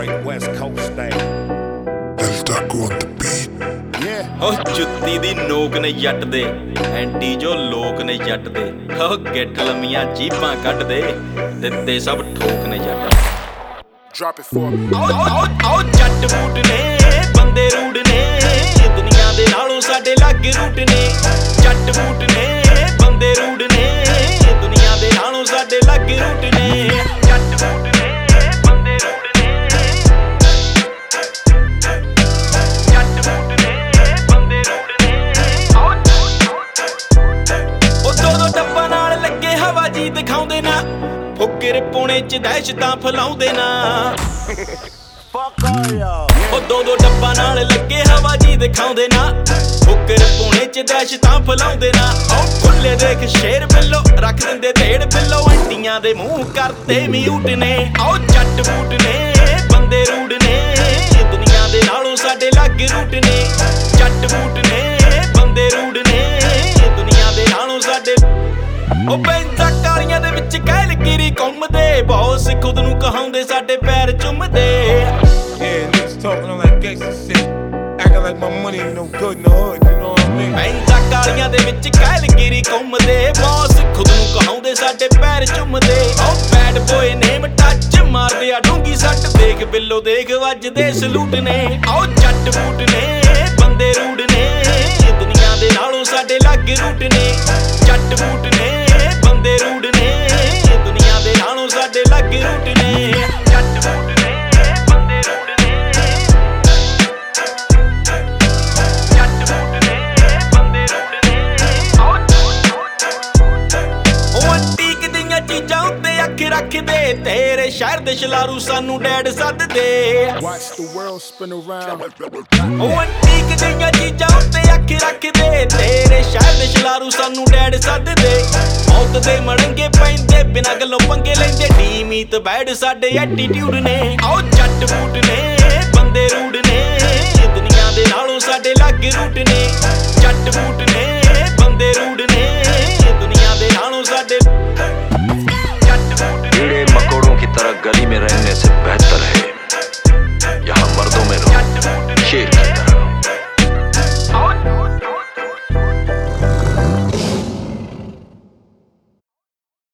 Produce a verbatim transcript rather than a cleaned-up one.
Straight West Coast thing. El Taco on the beat. Yeah. ਉਹ ਜੁੱਤੀ ਦੀ ਨੋਕ ਨੇ ਜੱਟ ਦੇ ਐਂਟੀ ਜੋ ਲੋਕ ਨੇ ਜੱਟ ਦੇ ਉਹ ਗਿੱਟ ਲੰਮੀਆਂ ਜੀਬਾਂ ਕੱਢਦੇ ਦਿੱਤੇ ਸਭ ਠੋਕ ਨੇ ਜੱਟ Drop it for me. ਆਓ ਆਓ ਆਓ ਜੱਟ ਬੂਟ ਨੇ ਬੰਦੇ ਰੂਡ ਨੇ ਦੁਨੀਆ ਦੇ ਨਾਲੋਂ ਸਾਡੇ ਲਾਗੇ ਰੂਟ ਨੇ ਜੱਟ ਬੂਟ ਨੇ ਬੰਦੇ ਰੂਡ ਨੇ ਦੁਨੀਆ ਦੇ ਨਾਲੋਂ ਸਾਡੇ ਲਾਗੇ ਰੂਟ ਨੇ ਜੱਟ ਬੂਟ ਨੇ ਬੰਦੇ ਰੂਡ ਨੇ ਜੱਟ ਬੂਟ ਨੇ ਬੰਦੇ ਰੂਡ ਨੇ ਆਓ ਉਹ ਦੋ ਦੋ ਟੱਪਾਂ ਨਾਲ ਲੱਗੇ ਹਵਾ ਜੀ ਦਿਖਾਉਂਦੇ ਨਾ ਫੁੱਕਰ ਪੋਣੇ ਚ ਦਹਿਸ਼ਤਾਂ ਫੈਲਾਉਂਦੇ ਨਾ ਉਹ ਦੋ ਦੋ ਡੱਬਾ ਨਾਲ ਲੱਗੇ ਹਵਾ ਜੀ ਦਿਖਾਉਂਦੇ ਨਾ ਫੁੱਕਰ ਪੋਣੇ ਚ ਦਹਿਸ਼ਤਾਂ ਫੈਲਾਉਂਦੇ ਨਾ ਉਹ ਖੁੱਲੇ ਦੇਖ ਸ਼ੇਰ ਬਿੱਲੋ ਰੱਖ ਦਿੰਦੇ ਢੇੜ ਬਿੱਲੋ ਐਂਟੀਆਂ ਦੇ ਮੂੰਹ ਕਰਤੇ ਮਿਊਟ ਨੇ ਆਓ ਜੱਟ ਬੂਟ ਨੇ ਬੰਦੇ ਰੂਡ ਨੇ ਦੁਨੀਆ ਦੇ ਨਾਲੋਂ ਸਾਡੇ ਲਾਗੇ ਰੂਟ ਨੇ ਜੱਟ ਬੂਟ ਨੇ ਬੰਦੇ ਰੂਡ ਨੇ ਦੁਨੀਆ ਦੇ ਨਾਲੋਂ ਸਾਡੇ ਉਹ ਪੈਂਦਾ ਕਾਲੀਆਂ ਦੇ ਵਿੱਚ ਕਹਿਲਗਿਰੀ ਘੁੰਮਦੇ ਬੌਸ ਖੁਦ ਨੂੰ ਕਹਾਉਂਦੇ ਸਾਡੇ ਪੈਰ ਚੁੰਮਦੇ Yeah, niggas talking on like gangsta shit. Acting like my money ain't no good in the hood, you know what I mean? ਪੈਂਦਾ ਕਾਲੀਆਂ ਦੇ ਵਿੱਚ ਕਹਿਲਗਿਰੀ ਘੁੰਮਦੇ ਬੌਸ ਖੁਦ ਨੂੰ ਕਹਾਉਂਦੇ ਸਾਡੇ ਪੈਰ ਚੁੰਮਦੇ ਉਹ ਬੈਡ ਬੋਏ ਨੇਮ ਟੱਚ ਮਾਰਦੇ ਆ ਡੂੰਗੀ ਸੱਟ ਦੇਖ ਬਿੱਲੋ ਦੇਖ ਵੱਜਦੇ ਸਲੂਟ ਨੇ ਆਓ ਜੱਟ ਬੂਟ ਨੇ ਬੰਦੇ ਰੂਡ ਨੇ ਦੁਨੀਆ ਦੇ ਨਾਲੋਂ ਸਾਡੇ ਲਾਗੇ ਰੂਟ ਨੇ ਜੱਟ ਬੂਟ ਨੇ ਬੰਦੇ ਰੂਡ ਨੇ ਦੁਨੀਆ ਦੇ ਨਾਲੋਂ ਸਾਡੇ ਲਾਗੇ ਰੂਟ ਨੇ ਜੱਟ ਬੂਟ ਨੇ ਬੰਦੇ ਰੂਡ ਨੇ ਜੱਟ ਬੂਟ ਨੇ ਬੰਦੇ ਰੂਡ ਨੇ ਉਹ ਅੰਟੀਕ ਦੀਆਂ ਚੀਜ਼ਾਂ ਉੱਤੇ ਅੱਖ ਰੱਖਦੇ ਤੇਰੇ ਸ਼ਹਿਰ ਦੇ ਸ਼ਲਾਰੂ ਸਾਨੂੰ ਡੈਡ ਸੱਦਦੇ Watch the world spin around. ਉਹ ਅੰਟੀਕ ਦੀਆਂ ਚੀਜ਼ਾਂ ਉੱਤੇ ਅੱਖ ਰੱਖਦੇ ਤੇਰੇ ਸ਼ਹਿਰ ਦੇ ਸ਼ਲਾਰੂ ਸਾਨੂੰ ਡੈਡ ਸੱਦਦੇ ਮੌਤ ਦੇ ਮੜੰਗੇ ਪੈਂਦੇ ਬਿਨਾਂ ਗੱਲੋਂ ਪੰਗੇ ਲੈਂਦੇ ਡੀਮੀਤ ਬੈਡ ਸਾਡੇ ਐਟੀਟਿਊਡ ਨੇ ਆਓ ਜੱਟ ਬੂਟ ਨੇ ਬੰਦੇ ਰੂਡ ਨੇ ਦੁਨੀਆ ਦੇ ਨਾਲੋਂ ਸਾਡੇ ਲਾਗੇ ਰੂਟ ਨੇ ਜੱਟ ਬੂਟ ਨੇ ਬੰਦੇ ਰੂਡ ਨੇ